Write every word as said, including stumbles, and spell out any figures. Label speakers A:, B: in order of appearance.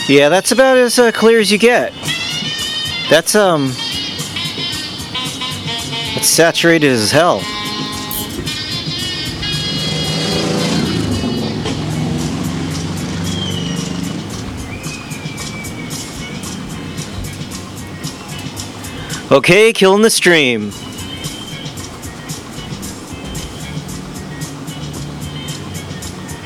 A: Yeah, that's about as uh, clear as you get. That's, um... It's saturated as hell. Okay, killing the stream.